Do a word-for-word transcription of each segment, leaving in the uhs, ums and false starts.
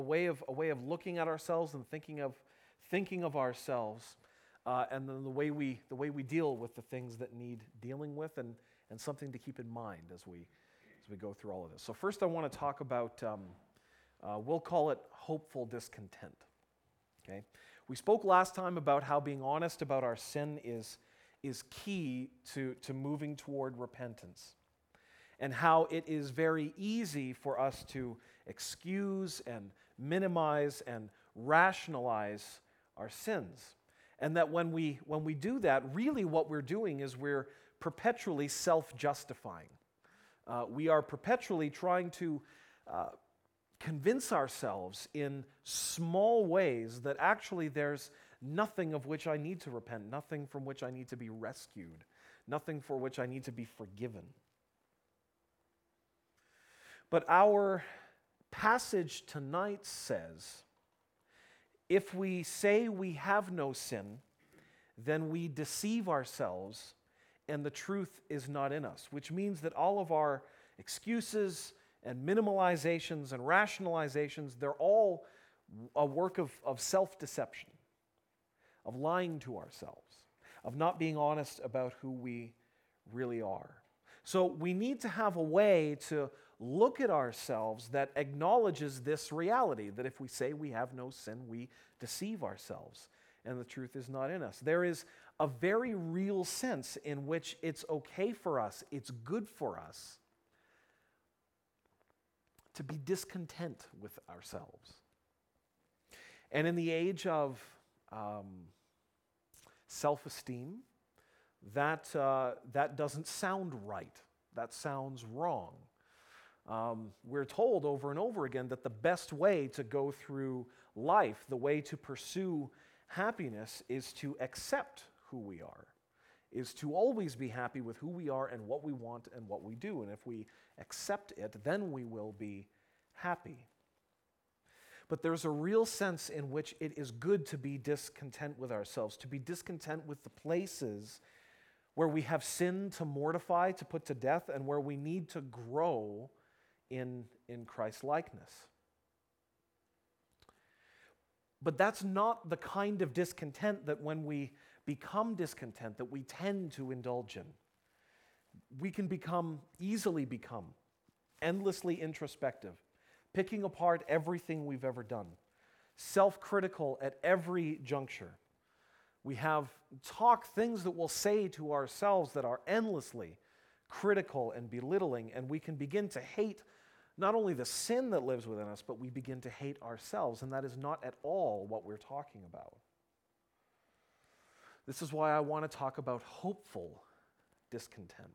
a way of a way of looking at ourselves and thinking of thinking of ourselves, uh, and then the way we the way we deal with the things that need dealing with, and and something to keep in mind as we as we go through all of this. So first, I want to talk about um, uh, we'll call it hopeful discontent. Okay, we spoke last time about how being honest about our sin is is key to to moving toward repentance, and how it is very easy for us to excuse and minimize and rationalize our sins. And that when we when we do that, really what we're doing is we're perpetually self-justifying. Uh, we are perpetually trying to uh, convince ourselves in small ways that actually there's nothing of which I need to repent, nothing from which I need to be rescued, nothing for which I need to be forgiven. But our passage tonight says, if we say we have no sin, then we deceive ourselves and the truth is not in us, which means that all of our excuses and minimalizations and rationalizations, they're all a work of, of self-deception, of lying to ourselves, of not being honest about who we really are. So we need to have a way to look at ourselves that acknowledges this reality, that if we say we have no sin, we deceive ourselves, and the truth is not in us. There is a very real sense in which it's okay for us, it's good for us, to be discontent with ourselves. And in the age of um, self-esteem, that, uh, that doesn't sound right. That sounds wrong. Um, we're told over and over again that the best way to go through life, the way to pursue happiness, is to accept who we are, is to always be happy with who we are and what we want and what we do. And if we accept it, then we will be happy. But there's a real sense in which it is good to be discontent with ourselves, to be discontent with the places where we have sin to mortify, to put to death, and where we need to grow in, in Christ's likeness. But that's not the kind of discontent that when we become discontent that we tend to indulge in. We can become, easily become, endlessly introspective, picking apart everything we've ever done, self-critical at every juncture. We have talk, things that we'll say to ourselves that are endlessly critical and belittling, and we can begin to hate not only the sin that lives within us, but we begin to hate ourselves, and that is not at all what we're talking about. This is why I want to talk about hopeful discontent.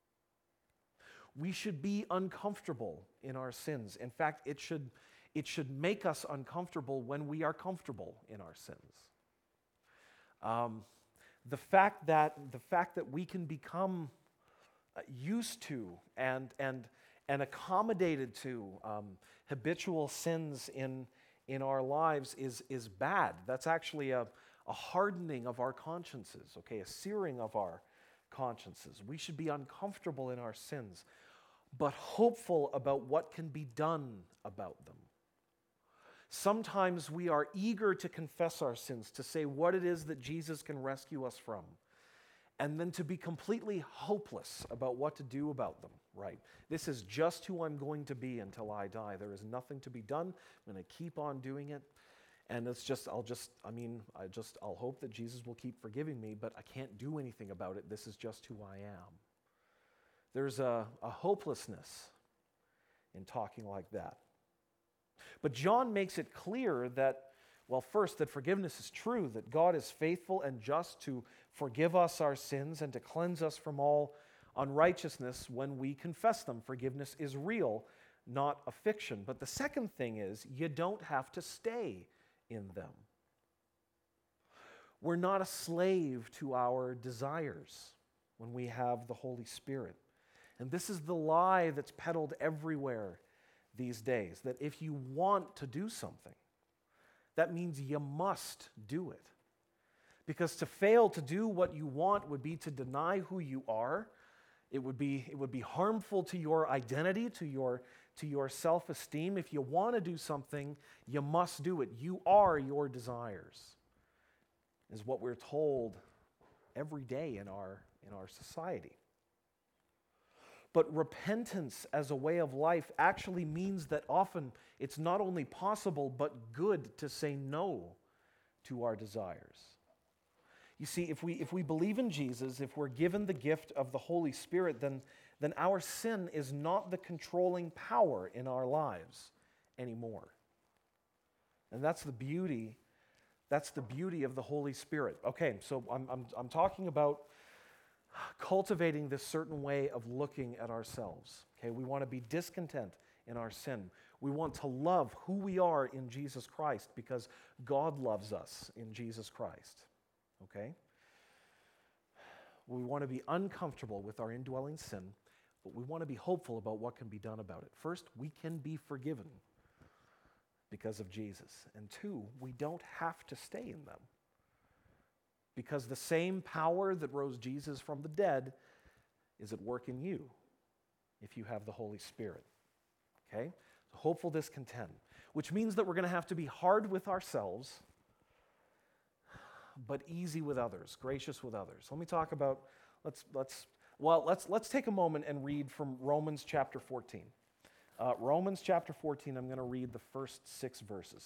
We should be uncomfortable in our sins. In fact, it should, it should make us uncomfortable when we are comfortable in our sins. Um, the fact that the fact that we can become uh, used to and and and accommodated to um, habitual sins in in our lives is is bad. That's actually a, a hardening of our consciences. Okay, a searing of our consciences. We should be uncomfortable in our sins, but hopeful about what can be done about them. Sometimes we are eager to confess our sins, to say what it is that Jesus can rescue us from, and then to be completely hopeless about what to do about them, right? This is just who I'm going to be until I die. There is nothing to be done. I'm going to keep on doing it. And it's just, I'll just, I mean, I just, I'll hope that Jesus will keep forgiving me, but I can't do anything about it. This is just who I am. There's a, a hopelessness in talking like that. But John makes it clear that, well, first, that forgiveness is true, that God is faithful and just to forgive us our sins and to cleanse us from all unrighteousness when we confess them. Forgiveness is real, not a fiction. But the second thing is, you don't have to stay in them. We're not a slave to our desires when we have the Holy Spirit. And this is the lie that's peddled everywhere these days, that if you want to do something, that means you must do it. Because to fail to do what you want would be to deny who you are. It would be, it would be harmful to your identity, to your, to your self-esteem. If you want to do something, you must do it. You are your desires, is what we're told every day in our, in our society. But repentance as a way of life actually means that often it's not only possible but good to say no to our desires. You see, if we, if we believe in Jesus, if we're given the gift of the Holy Spirit, then, then our sin is not the controlling power in our lives anymore. And that's the beauty, that's the beauty of the Holy Spirit. Okay, so I'm, I'm, I'm talking about cultivating this certain way of looking at ourselves. Okay, we want to be discontent in our sin. We want to love who we are in Jesus Christ because God loves us in Jesus Christ. Okay? We want to be uncomfortable with our indwelling sin, but we want to be hopeful about what can be done about it. First, we can be forgiven because of Jesus. And two, we don't have to stay in them, because the same power that rose Jesus from the dead is at work in you if you have the Holy Spirit. Okay? So hopeful discontent, which means that we're going to have to be hard with ourselves, but easy with others, gracious with others. Let me talk about, let's, let's, well, let's, let's take a moment and read from Romans chapter fourteen. Uh, Romans chapter fourteen, I'm going to read the first six verses.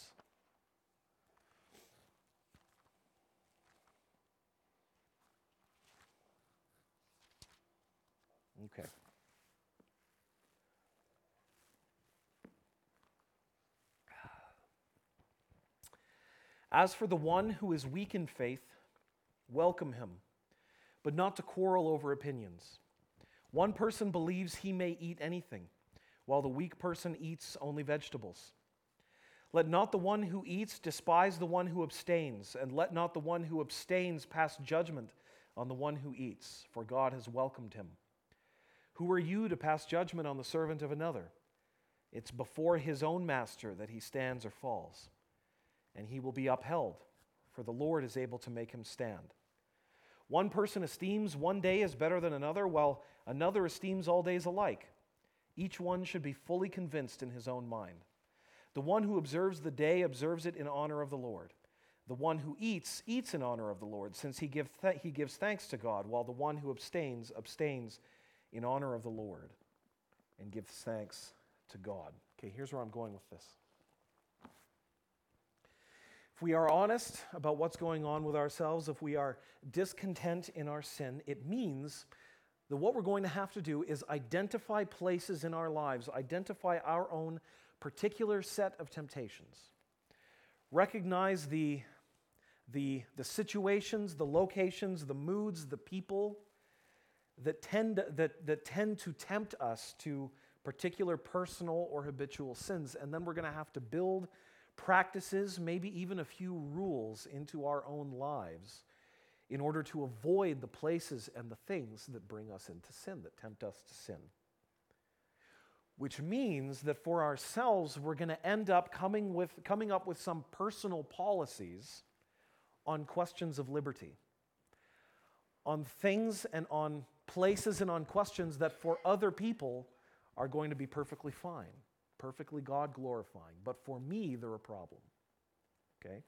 Okay. As for the one who is weak in faith, welcome him, but not to quarrel over opinions. One person believes he may eat anything, while the weak person eats only vegetables. Let not the one who eats despise the one who abstains, and let not the one who abstains pass judgment on the one who eats, for God has welcomed him. Who are you to pass judgment on the servant of another? It's before his own master that he stands or falls, and he will be upheld, for the Lord is able to make him stand. One person esteems one day as better than another, while another esteems all days alike. Each one should be fully convinced in his own mind. The one who observes the day observes it in honor of the Lord. The one who eats, eats in honor of the Lord, since he, give th- he gives thanks to God, while the one who abstains, abstains in honor of the Lord and gives thanks to God. Okay, here's where I'm going with this. If we are honest about what's going on with ourselves, if we are discontent in our sin, it means that what we're going to have to do is identify places in our lives, identify our own particular set of temptations. Recognize the, the, the situations, the locations, the moods, the people that tend, that, that tend to tempt us to particular personal or habitual sins. And then we're going to have to build practices, maybe even a few rules into our own lives in order to avoid the places and the things that bring us into sin, that tempt us to sin. Which means that for ourselves, we're going to end up coming, with, coming up with some personal policies on questions of liberty, on things and on places and on questions that for other people are going to be perfectly fine, perfectly God-glorifying. But for me, they're a problem. Okay?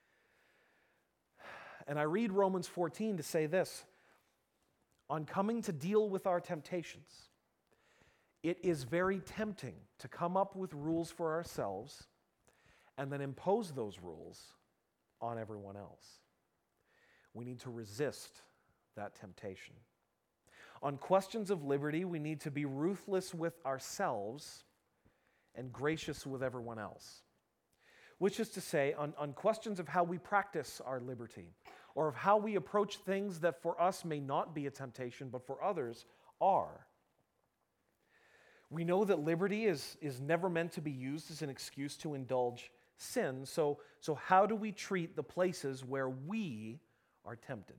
And I read Romans fourteen to say this: on coming to deal with our temptations, it is very tempting to come up with rules for ourselves and then impose those rules on everyone else. We need to resist that temptation. On questions of liberty, we need to be ruthless with ourselves and gracious with everyone else. Which is to say, on, on questions of how we practice our liberty, or of how we approach things that for us may not be a temptation, but for others are. We know that liberty is, is never meant to be used as an excuse to indulge sin, so, so how do we treat the places where we are tempted?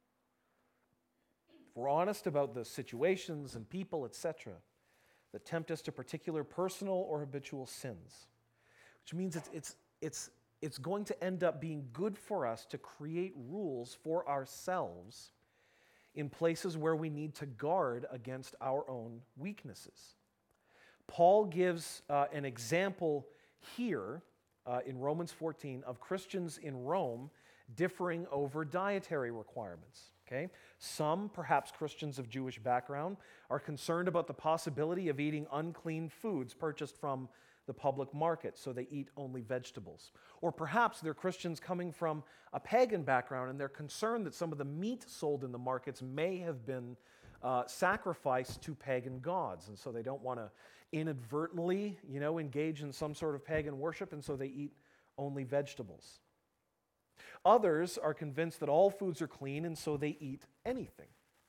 If we're honest about the situations and people, et cetera, that tempt us to particular personal or habitual sins, which means it's, it's, it's, it's going to end up being good for us to create rules for ourselves in places where we need to guard against our own weaknesses. Paul gives uh, an example here uh, in Romans fourteen of Christians in Rome differing over dietary requirements. Okay? Some, perhaps Christians of Jewish background, are concerned about the possibility of eating unclean foods purchased from the public market, so they eat only vegetables. Or perhaps they're Christians coming from a pagan background and they're concerned that some of the meat sold in the markets may have been uh, sacrificed to pagan gods, and so they don't want to inadvertently, you know, engage in some sort of pagan worship, and so they eat only vegetables. Others are convinced that all foods are clean, and so they eat anything.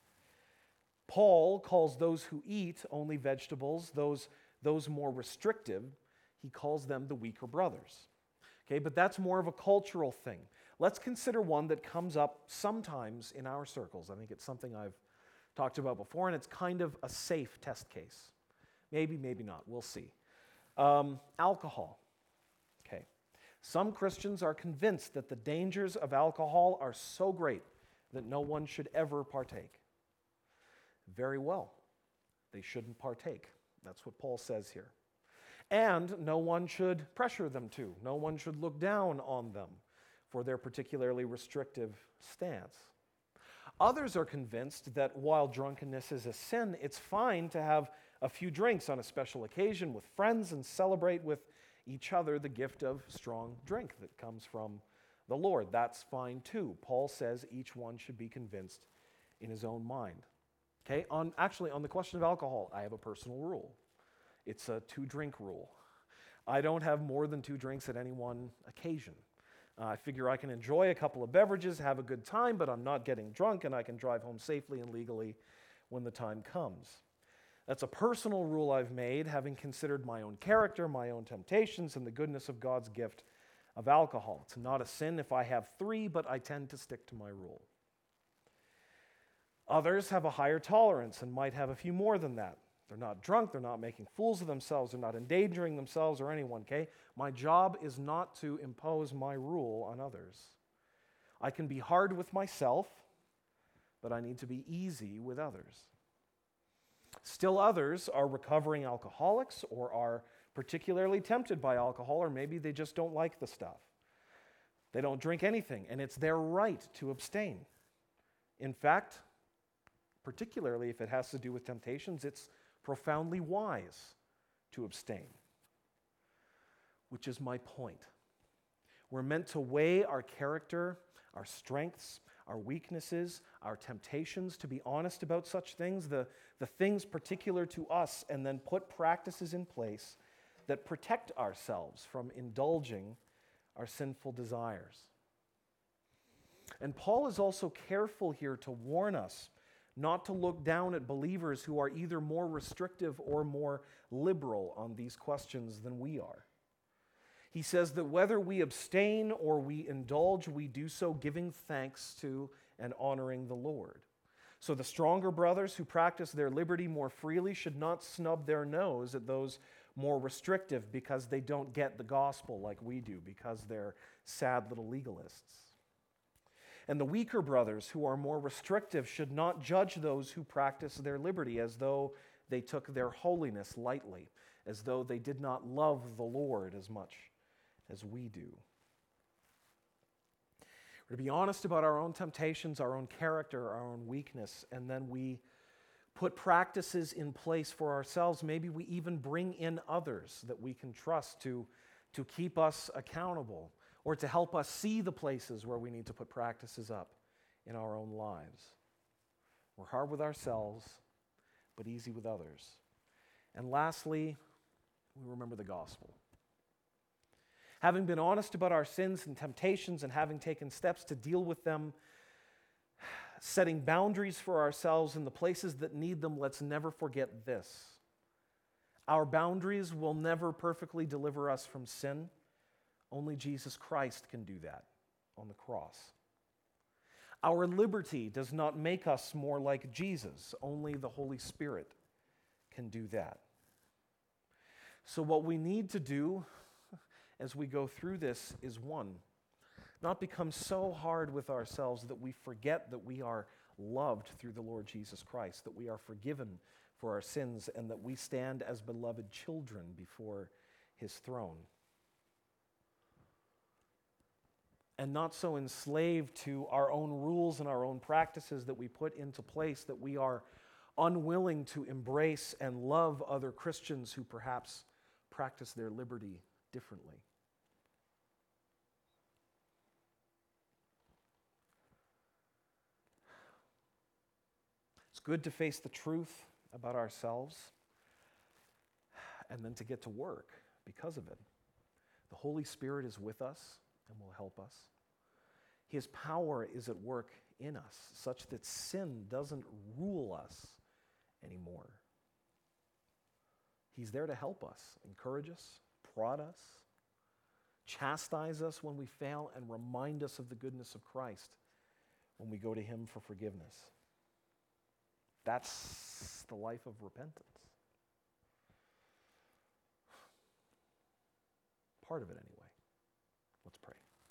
Paul calls those who eat only vegetables, those, those more restrictive, he calls them the weaker brothers. Okay, but that's more of a cultural thing. Let's consider one that comes up sometimes in our circles. I think it's something I've talked about before, and it's kind of a safe test case. Maybe, maybe not. We'll see. Um, alcohol. Okay. Some Christians are convinced that the dangers of alcohol are so great that no one should ever partake. Very well. They shouldn't partake. That's what Paul says here. And no one should pressure them to. No one should look down on them for their particularly restrictive stance. Others are convinced that while drunkenness is a sin, it's fine to have a few drinks on a special occasion with friends and celebrate with each other the gift of strong drink that comes from the Lord. That's fine too. Paul says each one should be convinced in his own mind. Okay, on actually on the question of alcohol, I have a personal rule. It's a two-drink rule. I don't have more than two drinks at any one occasion. Uh, I figure I can enjoy a couple of beverages, have a good time, but I'm not getting drunk, and I can drive home safely and legally when the time comes. That's a personal rule I've made, having considered my own character, my own temptations, and the goodness of God's gift of alcohol. It's not a sin if I have three, but I tend to stick to my rule. Others have a higher tolerance and might have a few more than that. They're not drunk, they're not making fools of themselves, they're not endangering themselves or anyone, okay? My job is not to impose my rule on others. I can be hard with myself, but I need to be easy with others. Still others are recovering alcoholics or are particularly tempted by alcohol, or maybe they just don't like the stuff. They don't drink anything, and it's their right to abstain. In fact, particularly if it has to do with temptations, it's profoundly wise to abstain. Which is my point. We're meant to weigh our character, our strengths, our weaknesses, our temptations, to be honest about such things, the, the things particular to us, and then put practices in place that protect ourselves from indulging our sinful desires. And Paul is also careful here to warn us not to look down at believers who are either more restrictive or more liberal on these questions than we are. He says that whether we abstain or we indulge, we do so giving thanks to and honoring the Lord. So the stronger brothers who practice their liberty more freely should not snub their nose at those more restrictive because they don't get the gospel like we do, because they're sad little legalists. And the weaker brothers who are more restrictive should not judge those who practice their liberty as though they took their holiness lightly, as though they did not love the Lord as much as we do. We're to be honest about our own temptations, our own character, our own weakness, and then we put practices in place for ourselves. Maybe we even bring in others that we can trust to, to keep us accountable, or to help us see the places where we need to put practices up in our own lives. We're hard with ourselves, but easy with others. And lastly, we remember the gospel. Having been honest about our sins and temptations and having taken steps to deal with them, setting boundaries for ourselves in the places that need them, let's never forget this. Our boundaries will never perfectly deliver us from sin. Only Jesus Christ can do that on the cross. Our liberty does not make us more like Jesus. Only the Holy Spirit can do that. So what we need to do as we go through this is, one, not become so hard with ourselves that we forget that we are loved through the Lord Jesus Christ, that we are forgiven for our sins, and that we stand as beloved children before his throne. And not so enslaved to our own rules and our own practices that we put into place that we are unwilling to embrace and love other Christians who perhaps practice their liberty differently. It's good to face the truth about ourselves and then to get to work because of it. The Holy Spirit is with us and will help us. His power is at work in us such that sin doesn't rule us anymore. He's there to help us, encourage us, prod us, chastise us when we fail, and remind us of the goodness of Christ when we go to him for forgiveness. That's the life of repentance. Part of it, anyway.